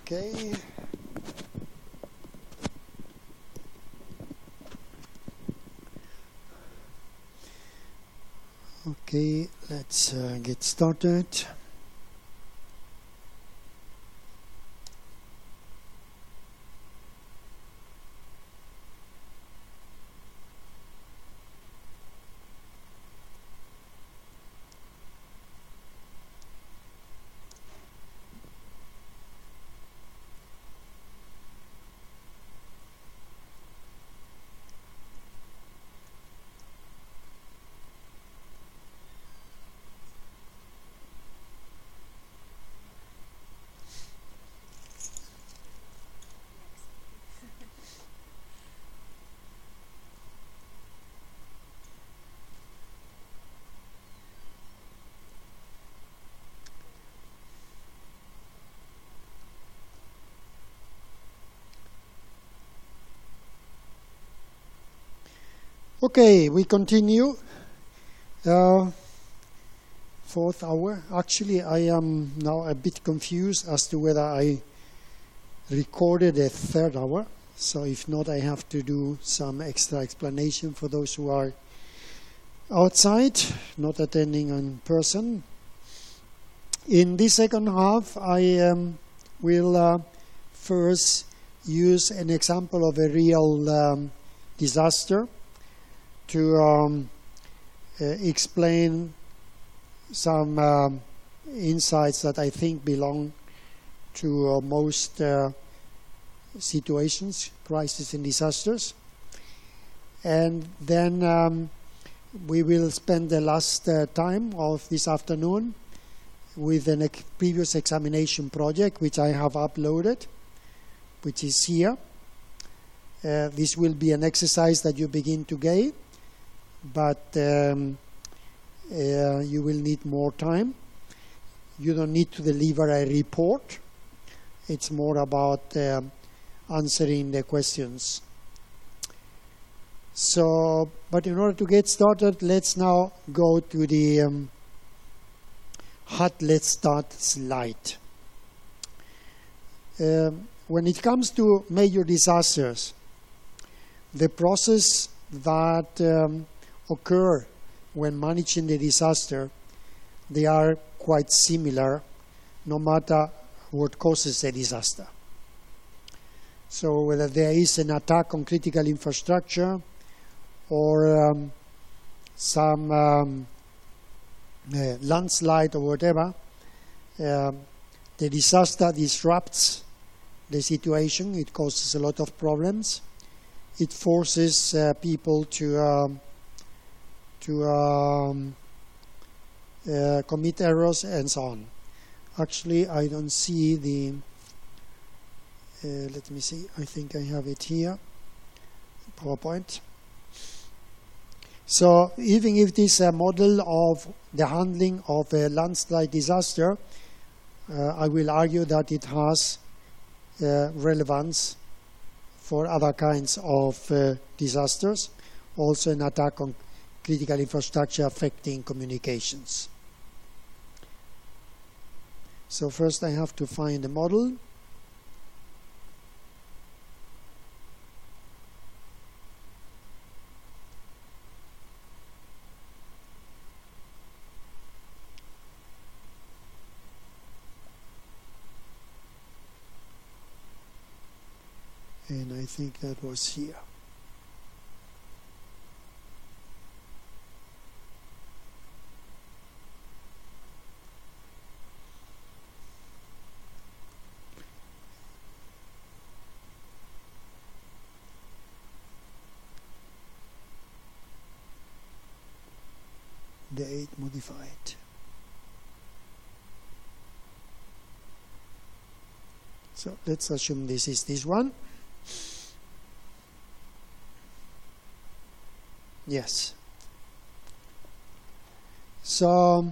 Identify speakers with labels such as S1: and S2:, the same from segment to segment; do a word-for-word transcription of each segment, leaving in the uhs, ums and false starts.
S1: Okay. Okay, let's uh, get started. Okay, we continue. Uh, fourth hour. Actually, I am now a bit confused as to whether I recorded a third hour. So if not, I have to do some extra explanation for those who are outside, not attending in person. In this second half, I um, will uh, first use an example of a real um, disaster to um, uh, explain some um, insights that I think belong to uh, most uh, situations, crises and disasters. And then um, we will spend the last uh, time of this afternoon with a ex previous examination project, which I have uploaded, which is here. Uh, this will be an exercise that you begin to gain, but um, uh, you will need more time. You don't need to deliver a report. It's more about uh, answering the questions. So, but in order to get started, let's now go to the um, hot let's start slide. Uh, when it comes to major disasters, the process that um, occur when managing the disaster, they are quite similar no matter what causes the disaster. So whether there is an attack on critical infrastructure or um, some um, uh, landslide or whatever, uh, the disaster disrupts the situation. It causes a lot of problems. It forces uh, people to um, to um, uh, commit errors and so on. Actually, I don't see the. Uh, let me see. I think I have it here. PowerPoint. So even if it is a model of the handling of a landslide disaster, uh, I will argue that it has uh, relevance for other kinds of uh, disasters, also an attack on critical infrastructure affecting communications. So first I have to find the model. And I think that was here. Date modified. So let's assume this is this one. Yes. So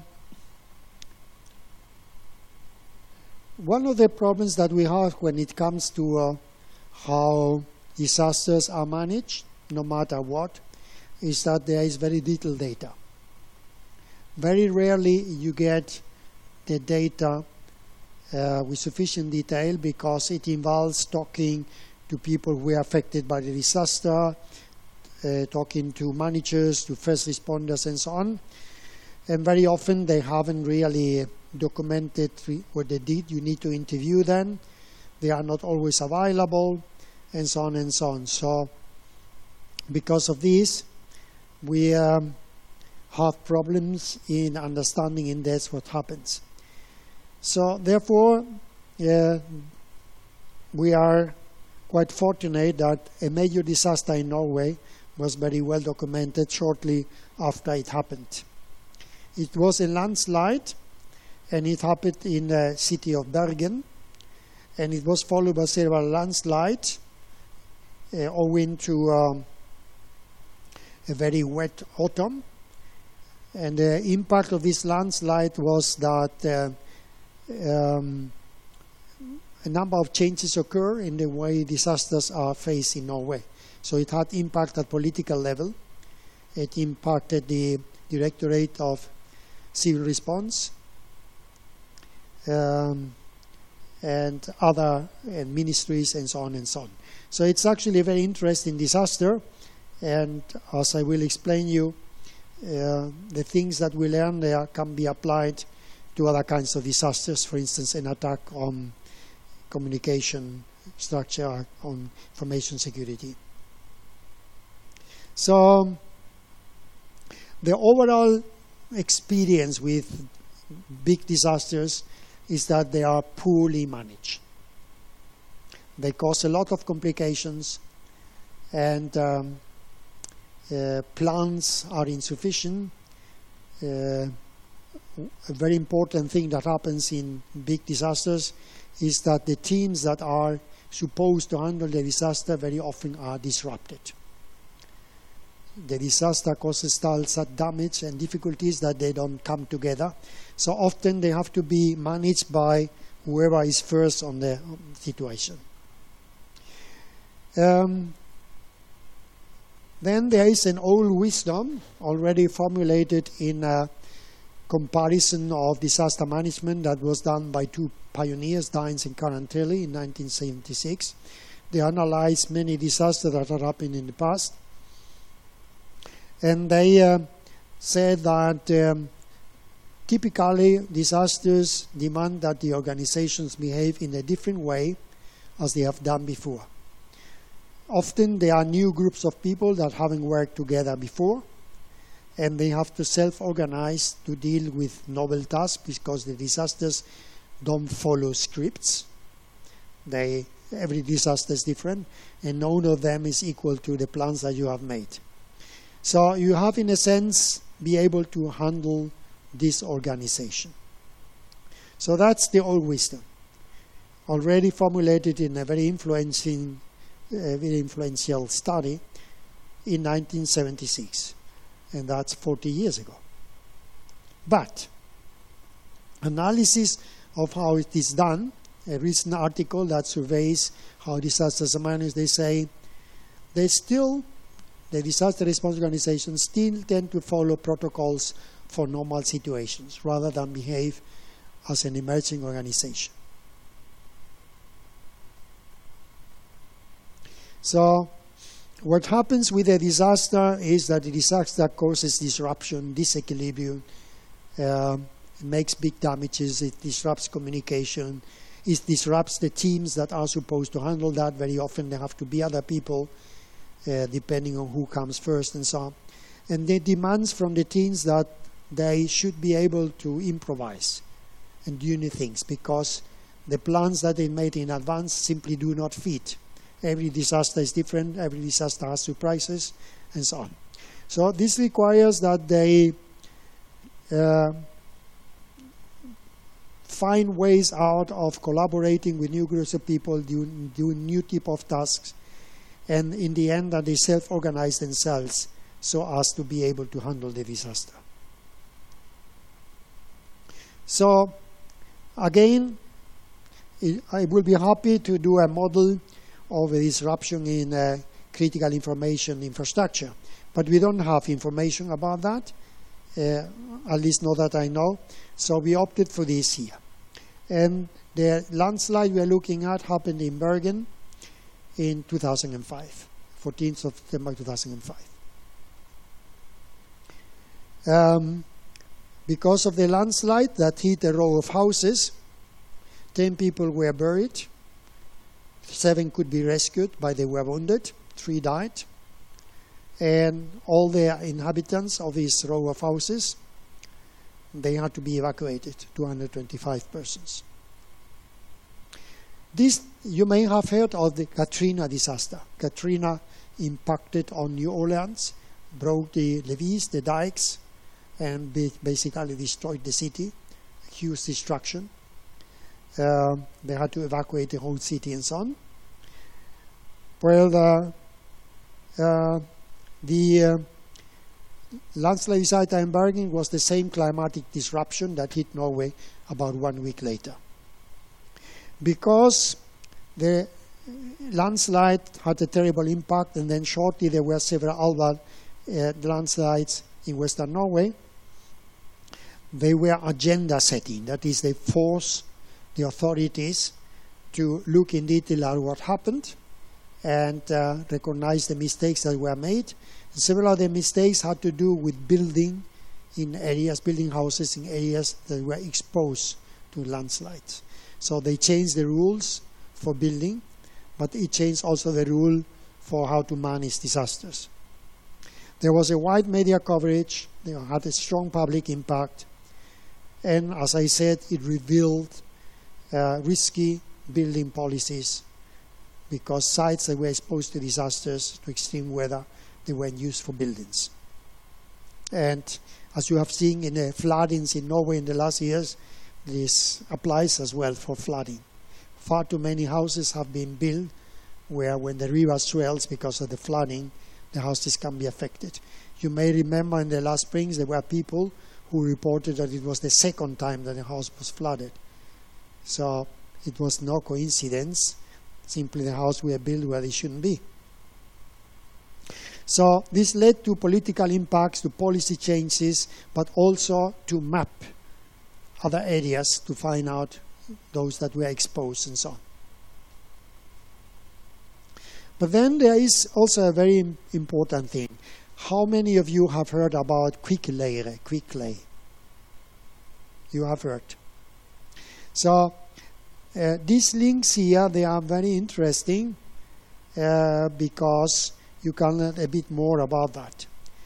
S1: one of the problems that we have when it comes to uh, how disasters are managed, no matter what, is that there is very little data. Very rarely you get the data uh, with sufficient detail because it involves talking to people who were affected by the disaster, uh, talking to managers, to first responders and so on. And very often they haven't really documented what they did. You need to interview them. They are not always available, and so on and so on. So because of this, we um, have problems in understanding in depth what happens. So therefore, uh, we are quite fortunate that a major disaster in Norway was very well documented shortly after it happened. It was a landslide, and it happened in the city of Bergen, and it was followed by several landslides uh, owing to um, a very wet autumn. And the impact of this landslide was that uh, um, a number of changes occur in the way disasters are faced in Norway. So it had impact at political level. It impacted the Directorate of Civil Response um, and other and ministries and so on and so on. So it's actually a very interesting disaster, and as I will explain you, uh, the things that we learn there can be applied to other kinds of disasters, for instance an attack on communication structure, on information security. So the overall experience with big disasters is that they are poorly managed. They cause a lot of complications, and um, uh, plans are insufficient. Uh, a very important thing that happens in big disasters is that the teams that are supposed to handle the disaster very often are disrupted. The disaster causes such damage and difficulties that they don't come together. So often they have to be managed by whoever is first on the situation. Um, then there is an old wisdom already formulated in a comparison of disaster management that was done by two pioneers, Dines and Karantelli, in nineteen seventy-six. They analyzed many disasters that had happened in the past. And they uh, said that um, typically disasters demand that the organizations behave in a different way as they have done before. Often there are new groups of people that haven't worked together before, and they have to self-organize to deal with novel tasks because the disasters don't follow scripts. They, every disaster is different, and none of them is equal to the plans that you have made. So you have, in a sense, be able to handle this organization. So that's the old wisdom, already formulated in a very influencing, uh, very influential study in nineteen seventy-six, and that's forty years ago. But analysis of how it is done, a recent article that surveys how disasters are managed, they say they still the disaster response organizations still tend to follow protocols for normal situations rather than behave as an emerging organization. So what happens with a disaster is that the disaster causes disruption, disequilibrium, uh, it makes big damages, it disrupts communication, it disrupts the teams that are supposed to handle that. Very often there have to be other people Uh, depending on who comes first and so on. And they demands from the teams that they should be able to improvise and do new things because the plans that they made in advance simply do not fit. Every disaster is different, every disaster has surprises, and so on. So this requires that they uh, find ways out of collaborating with new groups of people, do, do new type of tasks, and in the end that they self-organize themselves so as to be able to handle the disaster. So again, I will be happy to do a model of a disruption in uh, critical information infrastructure, but we don't have information about that, uh, at least not that I know, so we opted for this here. And the landslide we are looking at happened in Bergen in two thousand five, fourteenth of September two thousand five. Um, because of the landslide that hit a row of houses, ten people were buried, seven could be rescued, but they were wounded, three died, and all the inhabitants of this row of houses, they had to be evacuated, two hundred twenty-five persons. This, you may have heard of the Katrina disaster. Katrina impacted on New Orleans, broke the levees, the dikes, and basically destroyed the city. Huge destruction. Uh, they had to evacuate the whole city and so on. Well, the, uh, the uh, landslide disaster in Bergen was the same climatic disruption that hit Norway about one week later. Because the landslide had a terrible impact, and then shortly there were several other uh, landslides in Western Norway, they were agenda setting. That is, they forced the authorities to look in detail at what happened and uh, recognize the mistakes that were made. And several of the mistakes had to do with building in areas, building houses in areas that were exposed to landslides. So they changed the rules for building, but it changed also the rule for how to manage disasters. There was a wide media coverage, they had a strong public impact, and as I said, it revealed uh, risky building policies because sites that were exposed to disasters, to extreme weather, they weren't used for buildings. And as you have seen in the floodings in Norway in the last years, this applies as well for flooding. Far too many houses have been built where when the river swells because of the flooding, the houses can be affected. You may remember in the last springs there were people who reported that it was the second time that the house was flooded. So it was no coincidence, simply the house were built where they shouldn't be. So this led to political impacts, to policy changes, but also to map other areas to find out those that were exposed and so on. But then there is also a very important thing. How many of you have heard about kvikkleire, quicklay? You have heard. So uh, these links here, they are very interesting uh, because you can learn a bit more about that.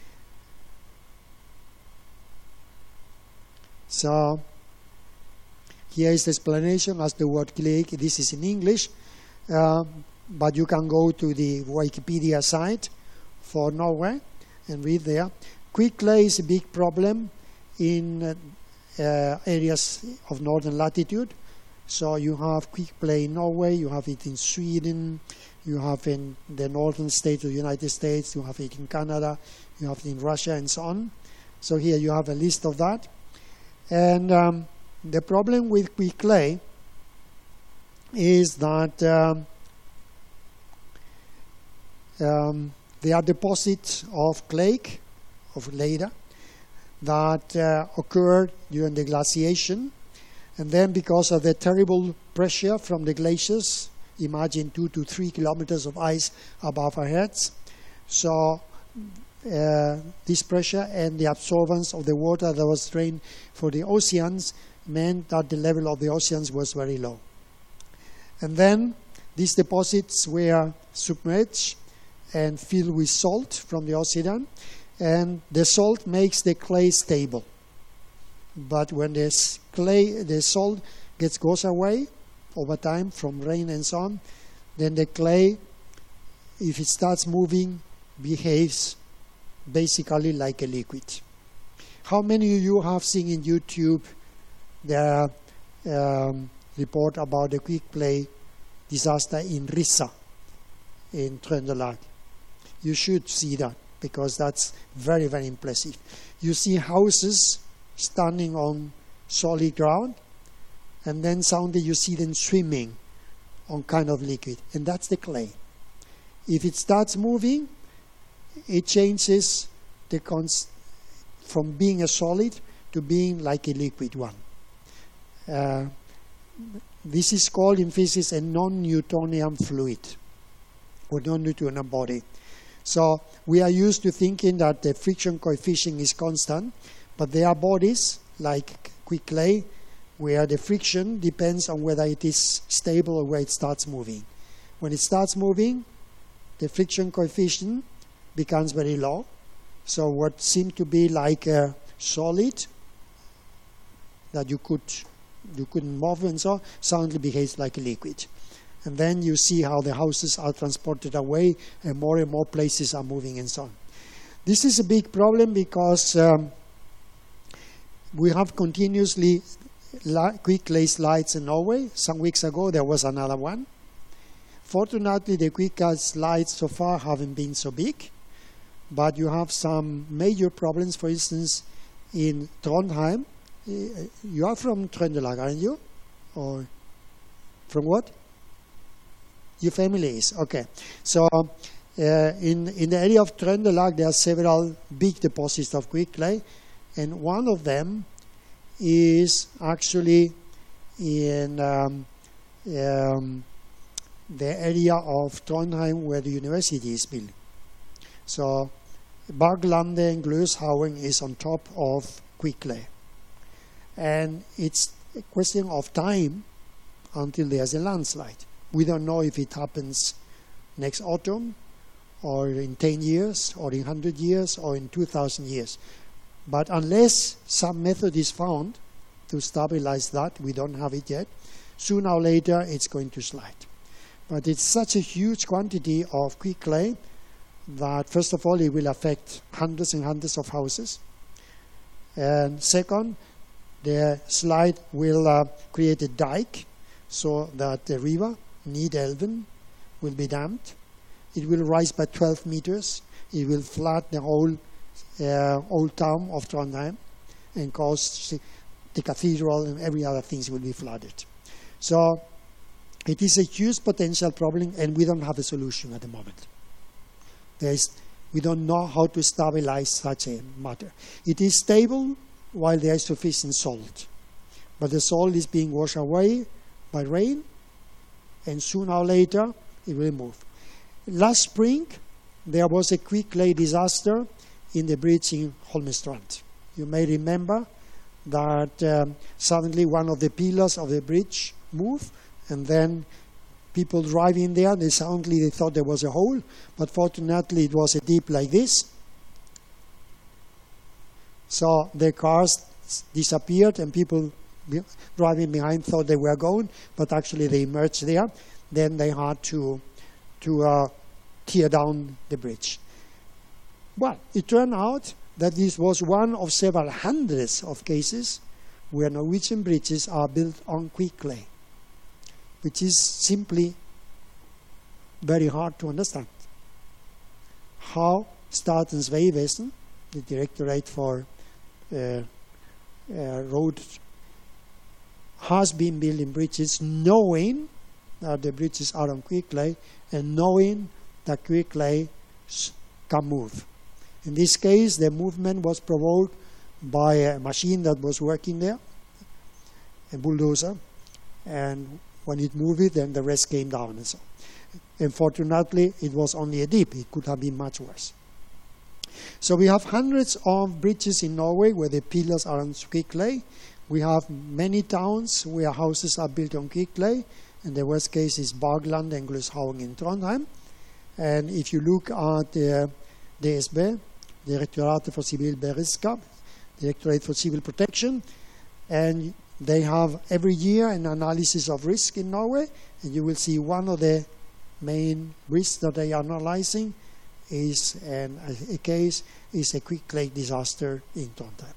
S1: So here is the explanation as the word clay. This is in English, uh, but you can go to the Wikipedia site for Norway and read there. Quicklay is a big problem in uh, uh, areas of northern latitude. So you have quicklay in Norway, you have it in Sweden, you have in the northern states of the United States, you have it in Canada, you have it in Russia and so on. So here you have a list of that. And um, the problem with quicklay is that um, um, they are deposits of clay, of lava, that uh, occurred during the glaciation. And then because of the terrible pressure from the glaciers, imagine two to three kilometers of ice above our heads. So uh, this pressure and the absorbance of the water that was drained for the oceans meant that the level of the oceans was very low. And then these deposits were submerged and filled with salt from the ocean, and the salt makes the clay stable. But when this clay, the salt gets goes away over time from rain and so on, then the clay, if it starts moving, behaves basically like a liquid. How many of you have seen in YouTube the um, report about the quicklay disaster in Rissa in Trøndelag? You should see that because that's very, very impressive. You see houses standing on solid ground, and then suddenly you see them swimming on kind of liquid, and that's the clay. If it starts moving, it changes the cons from being a solid to being like a liquid one. Uh, this is called in physics a non-Newtonian fluid, or non-Newtonian body. So we are used to thinking that the friction coefficient is constant, but there are bodies like quick clay where the friction depends on whether it is stable or where it starts moving. When it starts moving, the friction coefficient becomes very low. So what seemed to be like a solid that you could you couldn't move and so suddenly behaves like a liquid. And then you see how the houses are transported away and more and more places are moving and so on. This is a big problem because um, we have continuously quick clay slides in Norway. Some weeks ago there was another one. Fortunately, the quick clay slides so far haven't been so big, but you have some major problems. For instance, in Trondheim, you are from Trøndelag, aren't you? Or from what? Your family is, okay. So uh, in, in the area of Trøndelag, there are several big deposits of quick clay, and one of them is actually in um, um, the area of Trondheim where the university is built. So Berglandet and Gløshaugen is on top of quick clay. And it's a question of time until there's a landslide. We don't know if it happens next autumn, or in ten years, or in one hundred years, or in two thousand years. But unless some method is found to stabilize that, we don't have it yet, sooner or later it's going to slide. But it's such a huge quantity of quick clay that, first of all, it will affect hundreds and hundreds of houses. And second, the slide will uh, create a dike so that the river, Nidelven, will be dammed. It will rise by twelve meters. It will flood the whole uh, old town of Trondheim and cause the cathedral and every other things will be flooded. So it is a huge potential problem, and we don't have a solution at the moment. There is, we don't know how to stabilize such a matter. It is stable while there is sufficient salt. But the salt is being washed away by rain, and sooner or later it will move. Last spring, there was a quick clay disaster in the bridge in Holmestrand. You may remember that um, suddenly one of the pillars of the bridge moved, and then people driving there, they suddenly they thought there was a hole, but fortunately it was a dip like this. So the cars disappeared, and people be driving behind thought they were gone, but actually they emerged there. Then they had to, to uh, tear down the bridge. Well, it turned out that this was one of several hundreds of cases where Norwegian bridges are built on quick clay, which is simply very hard to understand. How Statens Vegvesen, the Directorate for uh, uh, Road, has been building bridges knowing that the bridges are on quick clay and knowing that quick clay can move. In this case, the movement was provoked by a machine that was working there, a bulldozer, and when it moved it, then the rest came down and so. Unfortunately, it was only a dip. It could have been much worse. So we have hundreds of bridges in Norway where the pillars are on quick clay. We have many towns where houses are built on quick clay, and the worst case is Berglandet and Gløshaugen in Trondheim. And if you look at the D S B, Direktoratet for Civil Beredskap, Directorate for Civil Protection, and they have every year an analysis of risk in Norway, and you will see one of the main risks that they are analyzing is an, a case is a quick clay disaster in Trondheim.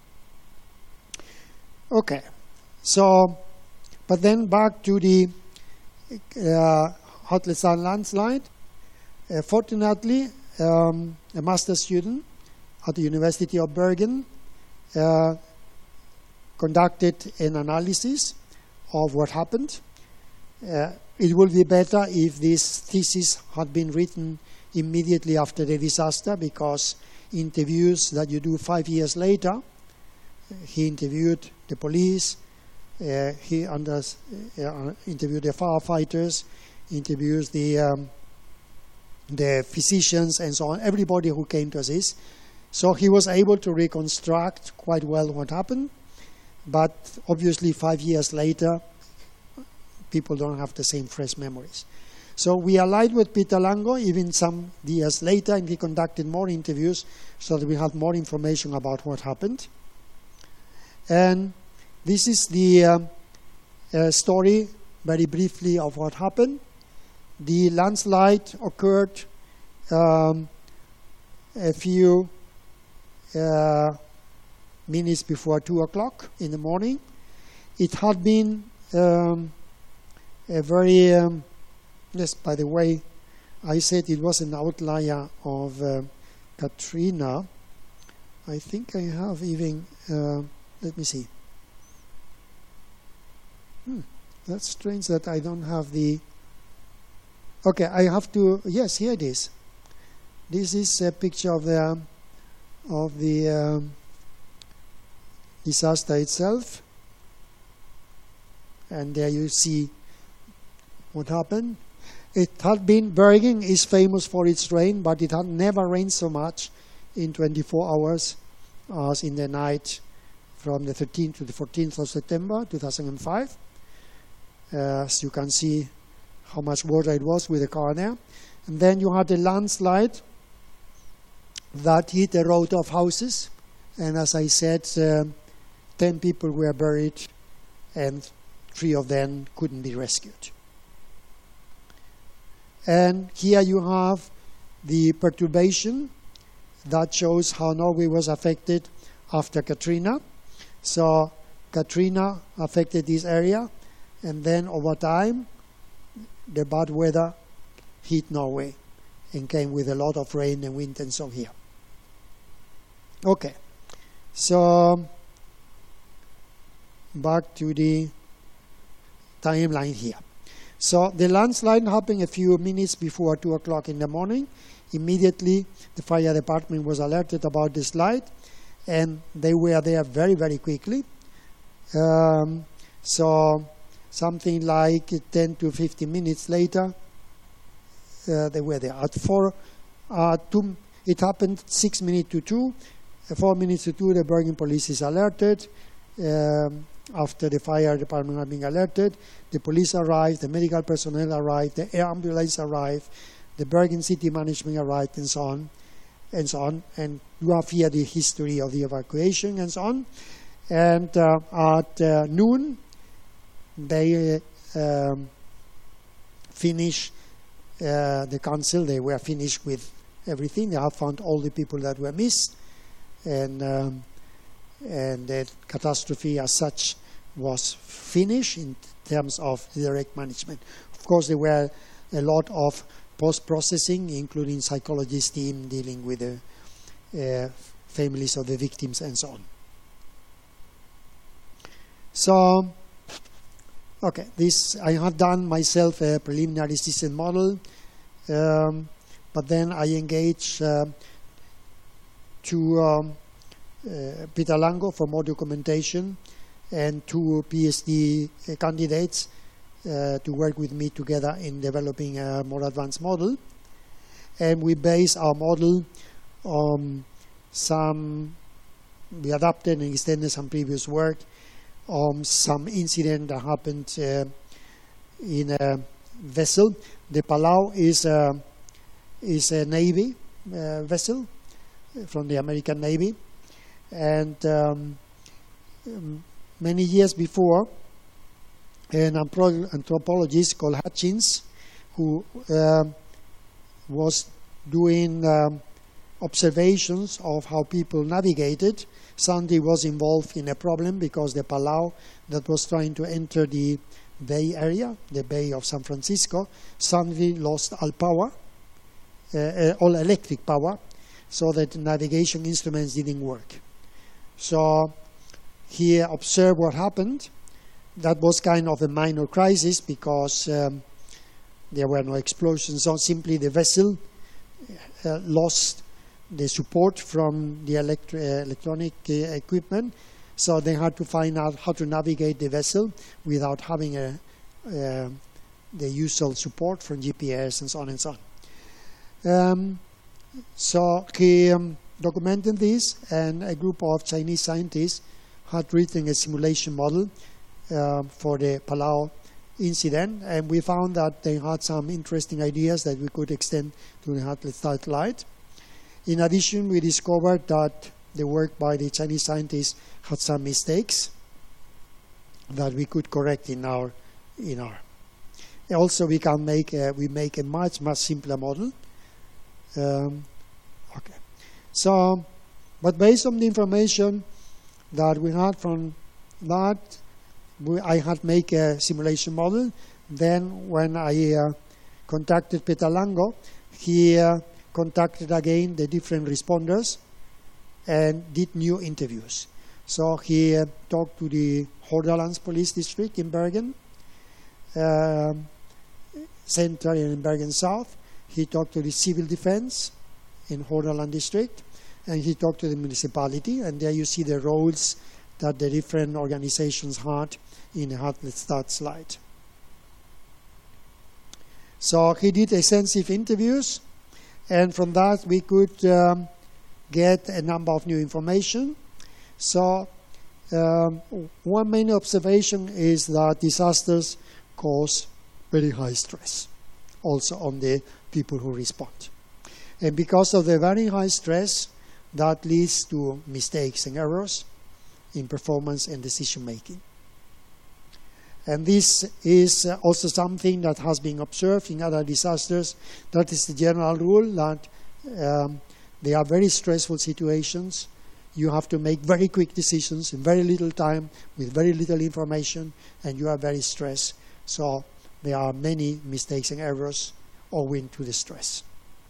S1: Okay, so, but then back to the uh, Hatlestad landslide. Uh, fortunately, um, a master student at the University of Bergen uh, conducted an analysis of what happened. Uh, it would be better if this thesis had been written immediately after the disaster, because interviews that you do five years later, he interviewed the police, Uh, he under, uh, interviewed the firefighters, interviews the um, the physicians and so on, everybody who came to assist. So he was able to reconstruct quite well what happened, but obviously five years later, people don't have the same fresh memories. So we allied with Peter Lango even some years later, and we conducted more interviews so that we had more information about what happened. And this is the um, uh, story, very briefly, of what happened. The landslide occurred um, a few uh, minutes before two o'clock in the morning. It had been um, a very, um, yes, by the way, I said it was an outlier of uh, Katrina. I think I have even, uh, let me see. Hmm, that's strange that I don't have the, okay, I have to, yes, here it is. This is a picture of the, of the um, disaster itself. And there you see what happened. It had been, Bergen is famous for its rain, but it had never rained so much in twenty-four hours as in the night from the thirteenth to the fourteenth of September two thousand five. Uh, as you can see how much water it was with the car there. And then you had a landslide that hit a row of houses. And as I said, uh, ten people were buried and three of them couldn't be rescued. And here you have the perturbation that shows how Norway was affected after Katrina. So Katrina affected this area, and then over time the bad weather hit Norway and came with a lot of rain and wind and so here. Okay, so back to the timeline here. So the landslide happened a few minutes before two o'clock in the morning. Immediately the fire department was alerted about the slide, and they were there very, very quickly. Um, so something like ten to fifteen minutes later, uh, they were there. At four, uh, two, it happened six minutes to two. Uh, four minutes to two, the Bergen police is alerted. Um, after the fire department had been alerted, the police arrived, the medical personnel arrived, the air ambulance arrived, the Bergen city management arrived, and so on, and so on. And you have here the history of the evacuation and so on. And uh, at uh, noon, they uh, um, finished uh, the council. They were finished with everything. They have found all the people that were missed, and um, and the catastrophe as such was finished in terms of direct management. Of course, there were a lot of post-processing, including psychologist team dealing with the uh, families of the victims and so on. So, okay, this I had done myself a preliminary system model, um, but then I engaged uh, to um, uh, Peter Lango for more documentation and two PhD uh, candidates uh, to work with me together in developing a more advanced model. And we base our model on some, we adapted and extended some previous work on some incident that happened uh, in a vessel. The Palau is a, is a Navy uh, vessel from the American Navy. And um, many years before, an anthropologist called Hutchins, who uh, was doing um, observations of how people navigated, suddenly was involved in a problem because the Palau that was trying to enter the Bay Area, the Bay of San Francisco, suddenly lost all power, uh, uh, all electric power, so that navigation instruments didn't work. So he observed what happened. That was kind of a minor crisis because um, there were no explosions, so simply the vessel uh, lost the support from the electri uh, electronic uh, equipment. So they had to find out how to navigate the vessel without having a, uh, the usual support from G P S and so on and so on. Um, so he um, documented this, and a group of Chinese scientists had written a simulation model uh, for the Palau incident, and we found that they had some interesting ideas that we could extend to the Hartley satellite. In addition, we discovered that the work by the Chinese scientists had some mistakes that we could correct in our in our. Also, we can make a, we make a much much simpler model. Um, okay, so but based on the information that we had from that, we, I had make a simulation model. Then, when I uh, contacted Peter Lango, he uh, contacted again the different responders and did new interviews. So he uh, talked to the Hordalands Police District in Bergen uh, Central and in Bergen South. He talked to the Civil Defense in Hordaland District, and he talked to the municipality. And there you see the roles that the different organizations had in the Hartlestad slide. So he did extensive interviews, and from that we could um, get a number of new information. So um, one main observation is that disasters cause very high stress, also on the people who respond. And because of the very high stress, that leads to mistakes and errors in performance and decision making. And this is also something that has been observed in other disasters. That is the general rule, that um, they are very stressful situations. You have to make very quick decisions in very little time with very little information, and you are very stressed. So there are many mistakes and errors owing to the stress.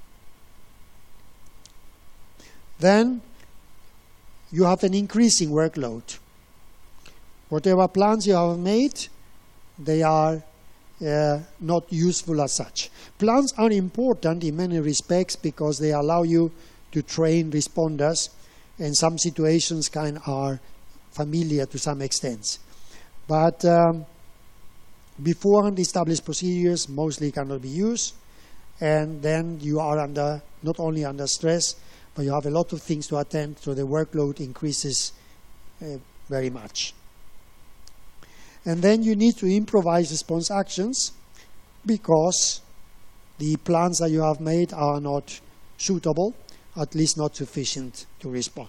S1: Then you have an increasing workload. Whatever plans you have made, they are uh, not useful as such. Plans are important in many respects because they allow you to train responders, and some situations kind of are familiar to some extent. But um, beforehand established procedures mostly cannot be used, and then you are under not only under stress, but you have a lot of things to attend, so the workload increases uh, very much. And then you need to improvise response actions because the plans that you have made are not suitable, at least not sufficient to respond.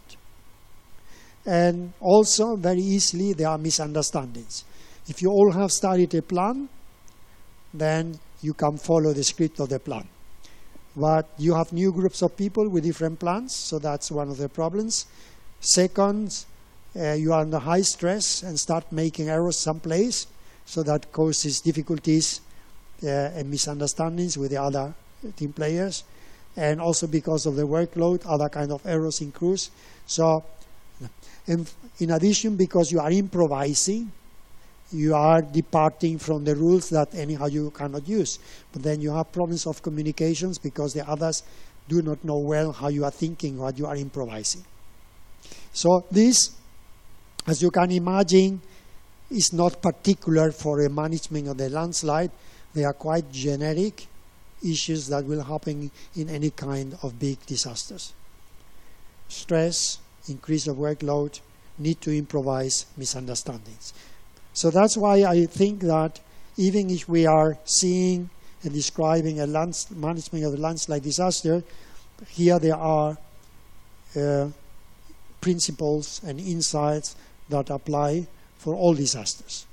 S1: And also, very easily, there are misunderstandings. If you all have studied a plan, then you can follow the script of the plan. But you have new groups of people with different plans, so that's one of the problems. Second, uh, you are under high stress and start making errors someplace, so that causes difficulties uh, and misunderstandings with the other team players. And also because of the workload, other kind of errors increase. So, and in addition, because you are improvising, you are departing from the rules that anyhow you cannot use. But then you have problems of communications because the others do not know well how you are thinking, what you are improvising. So this, as you can imagine, is not particular for the management of the landslide. They are quite generic issues that will happen in any kind of big disasters. Stress, increase of workload, need to improvise, misunderstandings. So that's why I think that even if we are seeing and describing a lands management of a landslide disaster, here there are uh, principles and insights that apply for all disasters.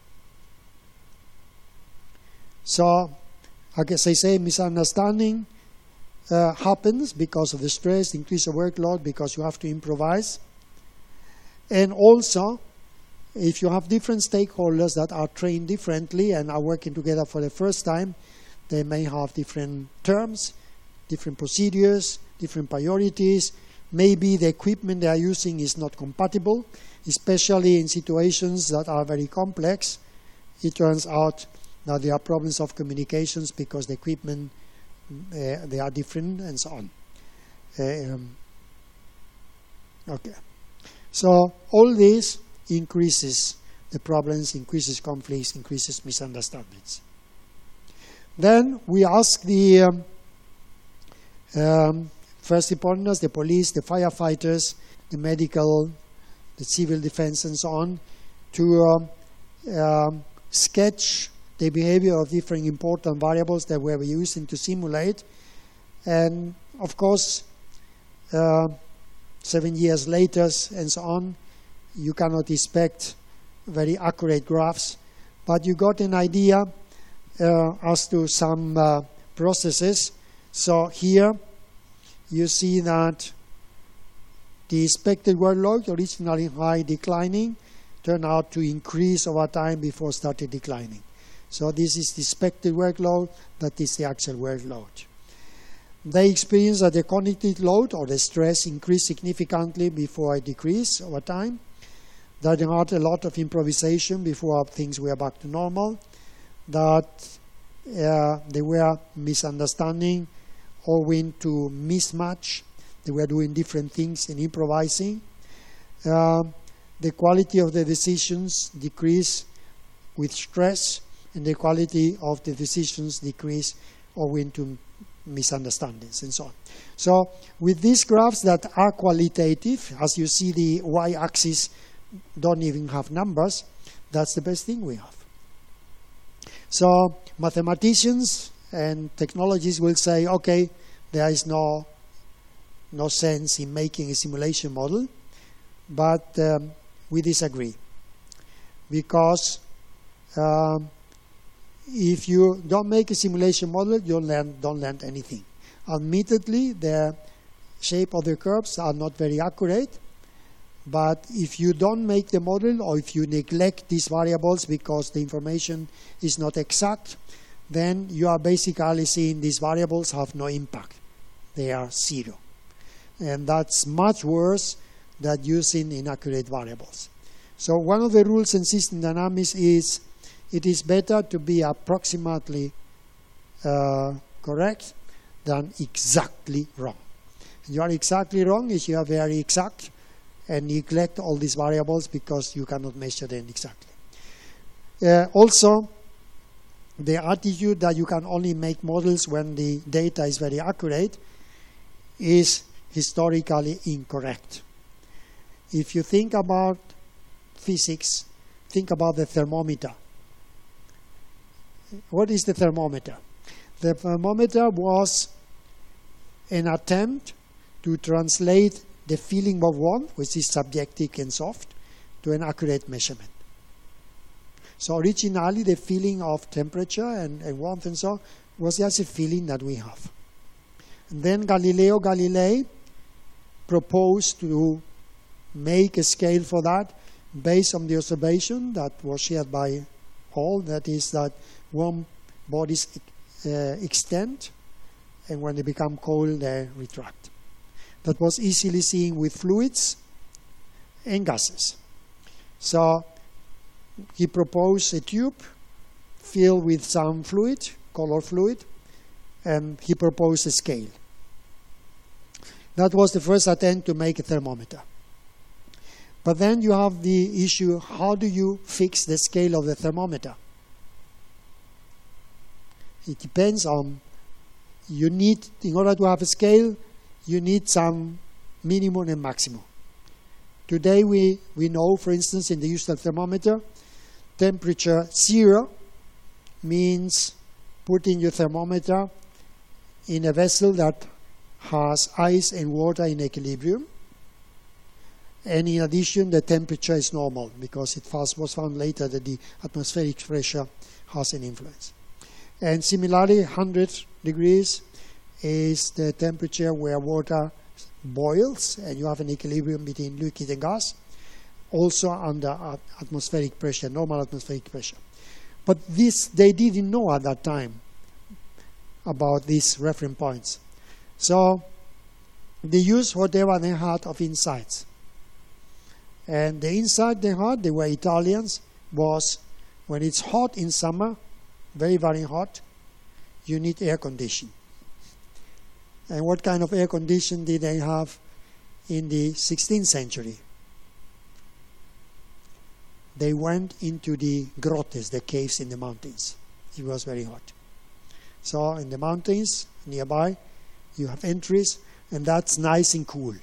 S1: So, as I say, misunderstanding uh, happens because of the stress, increase of workload, because you have to improvise. And also, if you have different stakeholders that are trained differently and are working together for the first time, they may have different terms, different procedures, different priorities. Maybe the equipment they are using is not compatible, especially in situations that are very complex. It turns out that there are problems of communications because the equipment, uh, they are different and so on. Uh, um, okay. So all this increases the problems, increases conflicts, increases misunderstandings. Then we ask the um, um, first responders, the police, the firefighters, the medical, the civil defense and so on, to um, um, sketch the behavior of different important variables that we were using to simulate. And of course, uh, seven years later and so on, you cannot expect very accurate graphs, but you got an idea uh, as to some uh, processes. So here you see that the expected workload, originally high declining, turned out to increase over time before started declining. So this is the expected workload, that is the actual workload. They experience that the cognitive load or the stress increased significantly before it decreased over time. That they had a lot of improvisation before things were back to normal. That uh, they were misunderstanding owing to mismatch. They were doing different things and improvising. Uh, the quality of the decisions decreased with stress, and the quality of the decisions decreased owing to misunderstandings and so on. So with these graphs that are qualitative, as you see the y-axis don't even have numbers, that's the best thing we have. So mathematicians and technologists will say, okay, there is no, no sense in making a simulation model, but um, we disagree. Because um, if you don't make a simulation model, you learn, don't learn anything. Admittedly, the shape of the curves are not very accurate, but if you don't make the model, or if you neglect these variables because the information is not exact, then you are basically seeing these variables have no impact. They are zero. And that's much worse than using inaccurate variables. So one of the rules in system dynamics is it is better to be approximately uh, correct than exactly wrong. You are exactly wrong if you are very exact and neglect all these variables because you cannot measure them exactly. Uh, also, the attitude that you can only make models when the data is very accurate is historically incorrect. If you think about physics, think about the thermometer. What is the thermometer? The thermometer was an attempt to translate the feeling of warmth, which is subjective and soft, to an accurate measurement. So originally the feeling of temperature and, and warmth and so on was just a feeling that we have. And then Galileo Galilei proposed to make a scale for that based on the observation that was shared by all, that is that warm bodies uh, extend, and when they become cold, they retract. That was easily seen with fluids and gases. So he proposed a tube filled with some fluid, color fluid, and he proposed a scale. That was the first attempt to make a thermometer. But then you have the issue, how do you fix the scale of the thermometer? It depends on, you need, in order to have a scale, you need some minimum and maximum. Today we, we know, for instance, in the usual thermometer, temperature zero means putting your thermometer in a vessel that has ice and water in equilibrium. And in addition, the temperature is normal, because it was found later that the atmospheric pressure has an influence. And similarly, one hundred degrees is the temperature where water boils and you have an equilibrium between liquid and gas, also under atmospheric pressure, normal atmospheric pressure. But this, they didn't know at that time about these reference points. So they used whatever they had of insights. And the insight they had, they were Italians, was when it's hot in summer, very, very hot, you need air conditioning. And what kind of air conditioning did they have in the sixteenth century? they went into the grottes, the caves in the mountains. It was very hot. So in the mountains nearby, you have entries, and that's nice and cool.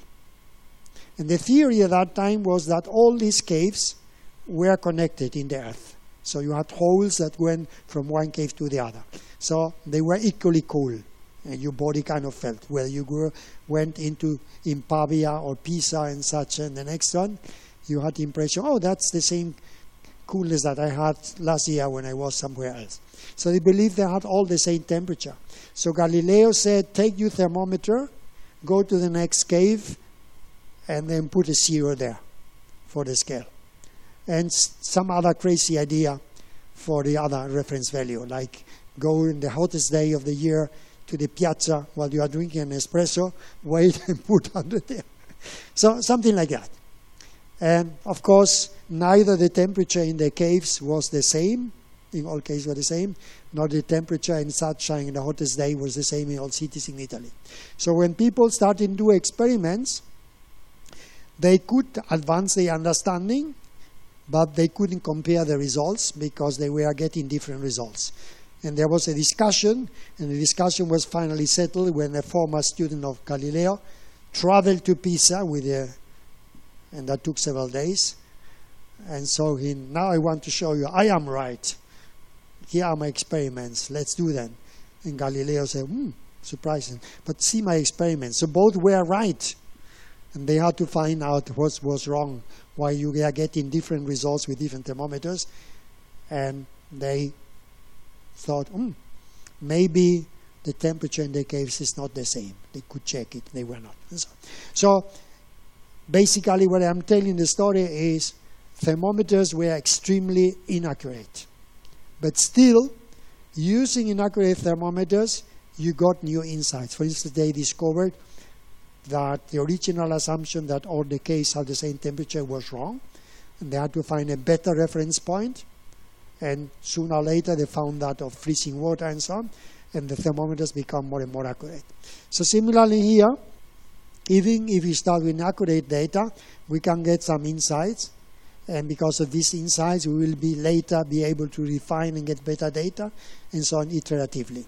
S1: And the theory at that time was that all these caves were connected in the earth. So you had holes that went from one cave to the other. So they were equally cool, and your body kind of felt. Whether you go, went into in Pavia or Pisa and such, and the next one, you had the impression, oh, that's the same coolness that I had last year when I was somewhere else. So they believed they had all the same temperature. So Galileo said, take your thermometer, go to the next cave, and then put a zero there for the scale. And some other crazy idea for the other reference value, like go in the hottest day of the year to the piazza while you are drinking an espresso, wait and put under there. So something like that. And of course, neither the temperature in the caves was the same, in all cases were the same, nor the temperature in sunshine in the hottest day was the same in all cities in Italy. So when people started to do experiments, they could advance their understanding, but they couldn't compare the results because they were getting different results. And there was a discussion, and the discussion was finally settled when a former student of Galileo traveled to Pisa with a, and that took several days. And so he, now I want to show you, I am right. Here are my experiments, let's do them. And Galileo said, hmm, surprising, but see my experiments. So both were right. And they had to find out what was wrong, why you are getting different results with different thermometers. And they thought, hmm, maybe the temperature in the caves is not the same. They could check it, they were not. And so, so basically what I'm telling the story is thermometers were extremely inaccurate. But still, using inaccurate thermometers, you got new insights. For instance, they discovered that the original assumption that all the caves have the same temperature was wrong, and they had to find a better reference point, and sooner or later they found that of freezing water and so on, and the thermometers become more and more accurate. So similarly here, even if we start with inaccurate data, we can get some insights, and because of these insights we will be later be able to refine and get better data, and so on iteratively.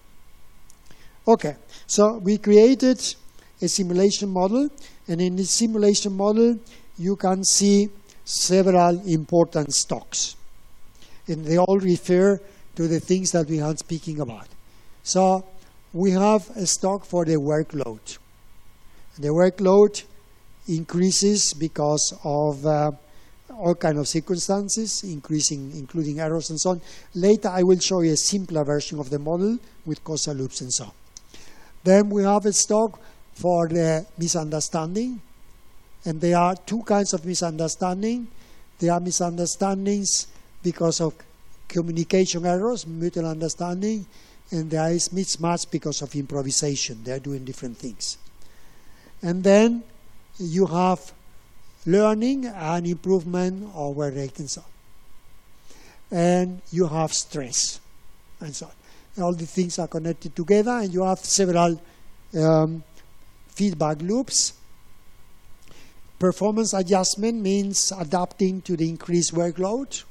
S1: Okay, so we created a simulation model, and in this simulation model you can see several important stocks, and they all refer to the things that we are speaking about. So we have a stock for the workload. The workload increases because of uh, all kinds of circumstances, increasing, including errors and so on. Later I will show you a simpler version of the model with causal loops and so on. Then we have a stock for the misunderstanding, and there are two kinds of misunderstanding. There are misunderstandings because of communication errors, mutual understanding, and there is mismatch because of improvisation. They are doing different things. And then you have learning and improvement of work rate and so on. And you have stress and so on. And all the things are connected together, and you have several um, feedback loops. Performance adjustment means adapting to the increased workload,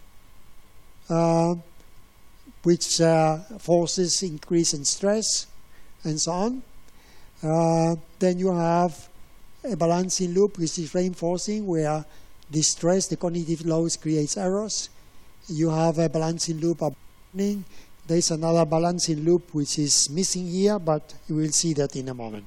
S1: uh, which uh, forces increase in stress, and so on. Uh, then you have a balancing loop, which is reinforcing, where the stress, the cognitive loads, creates errors. You have a balancing loop of learning. There is another balancing loop which is missing here, but we will see that in a moment.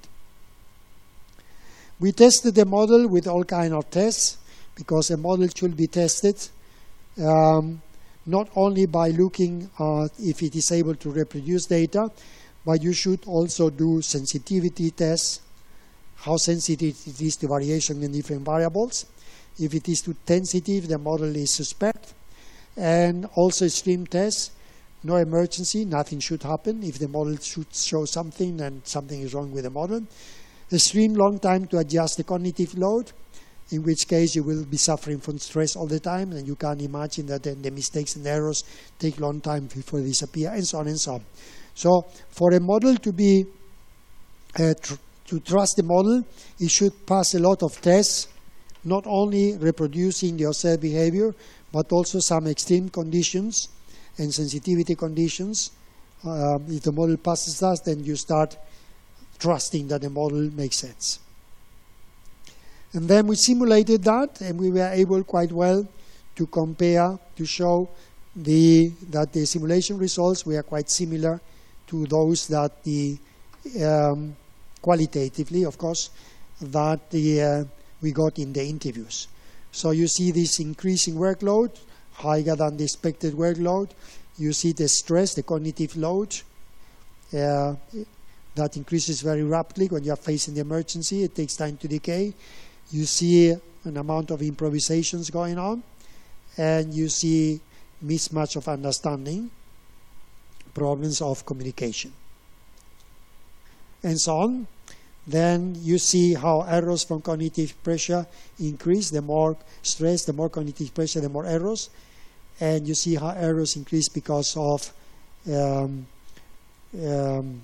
S1: We tested the model with all kinds of tests, because a model should be tested um, not only by looking at if it is able to reproduce data, but you should also do sensitivity tests, how sensitive it is to variation in different variables. If it is too sensitive, the model is suspect. And also stream tests, no emergency, nothing should happen. If the model should show something, then something is wrong with the model. Extreme long time to adjust the cognitive load, in which case you will be suffering from stress all the time, and you can imagine that then the mistakes and errors take long time before they disappear, and so on and so on. So for a model to be, uh, tr to trust the model, it should pass a lot of tests, not only reproducing the observed behavior, but also some extreme conditions and sensitivity conditions. Uh, if the model passes that, then you start trusting that the model makes sense. And then we simulated that, and we were able quite well to compare, to show the, that the simulation results were quite similar to those that the, um, qualitatively, of course, that the, uh, we got in the interviews. So you see this increasing workload, higher than the expected workload. You see the stress, the cognitive load, uh, that increases very rapidly when you are facing the emergency. It takes time to decay. You see an amount of improvisations going on, and you see mismatch of understanding, problems of communication, and so on. Then you see how errors from cognitive pressure increase. The more stress, the more cognitive pressure, the more errors. And you see how errors increase because of um, um,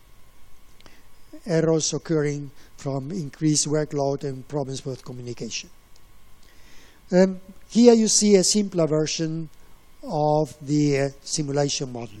S1: errors occurring from increased workload and problems with communication. Um, here you see a simpler version of the uh, simulation model.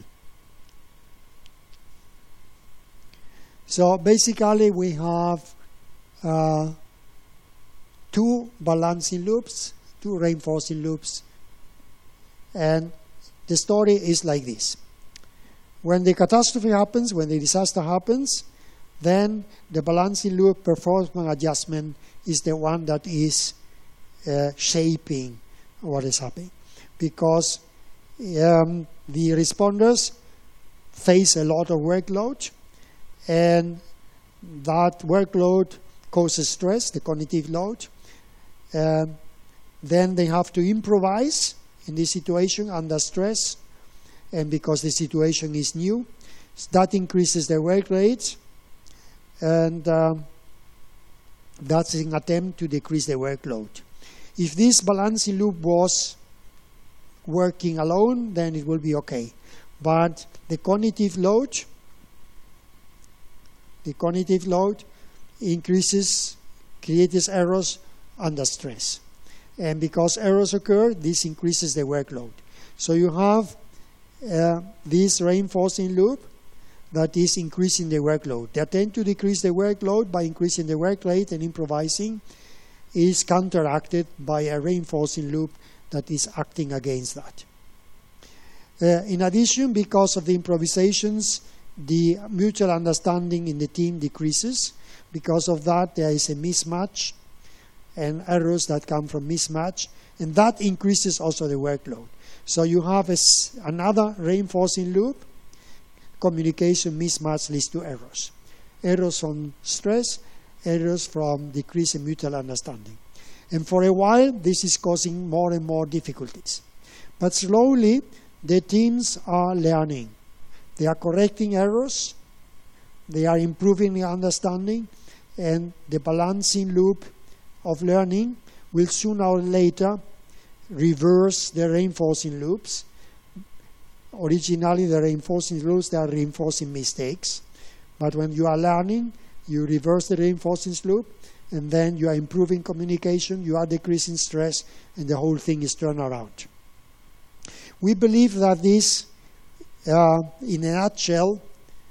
S1: So basically we have uh, two balancing loops, two reinforcing loops, and the story is like this. When the catastrophe happens, when the disaster happens, then the balancing loop performance adjustment is the one that is uh, shaping what is happening, because um, the responders face a lot of workload, and that workload causes stress, the cognitive load. Um, then they have to improvise in this situation under stress, and because the situation is new, that increases their work rate, and um, that's an attempt to decrease the workload. If this balancing loop was working alone, then it will be okay. But the cognitive load, the cognitive load increases, creates errors under stress. And because errors occur, this increases the workload. So you have uh, this reinforcing loop that is increasing the workload. The attempt to decrease the workload by increasing the work rate and improvising is counteracted by a reinforcing loop that is acting against that. Uh, in addition, because of the improvisations, the mutual understanding in the team decreases. Because of that, there is a mismatch and errors that come from mismatch, and that increases also the workload. So you have a, another reinforcing loop. Communication mismatch leads to errors. Errors from stress, errors from decrease in mutual understanding. And for a while, this is causing more and more difficulties. But slowly, the teams are learning. They are correcting errors, they are improving the understanding, and the balancing loop of learning will sooner or later reverse the reinforcing loops. Originally, the reinforcing loops, they are reinforcing mistakes. But when you are learning, you reverse the reinforcing loop, and then you are improving communication, you are decreasing stress, and the whole thing is turned around. We believe that this, uh, in a nutshell,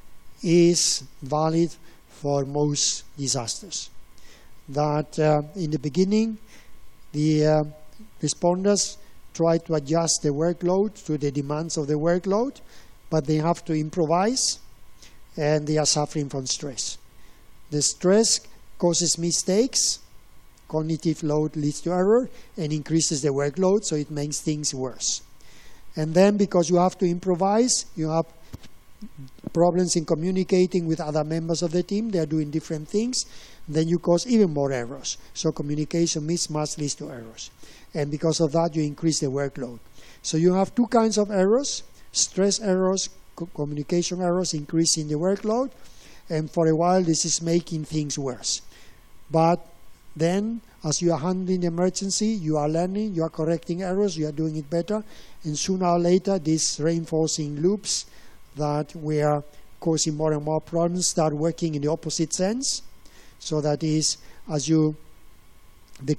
S1: is valid for most disasters. That uh, in the beginning, the uh, responders try to adjust the workload to the demands of the workload, but they have to improvise, and they are suffering from stress. The stress causes mistakes, cognitive load leads to error, and increases the workload, so it makes things worse. And then because you have to improvise, you have problems in communicating with other members of the team. They are doing different things. Then you cause even more errors. So communication mismatch leads to errors. And because of that, you increase the workload. So you have two kinds of errors: stress errors, co communication errors, increasing the workload. And for a while, this is making things worse. But then, as you are handling the emergency, you are learning, you are correcting errors, you are doing it better. And sooner or later, these reinforcing loops that were causing more and more problems start working in the opposite sense. So that is, as you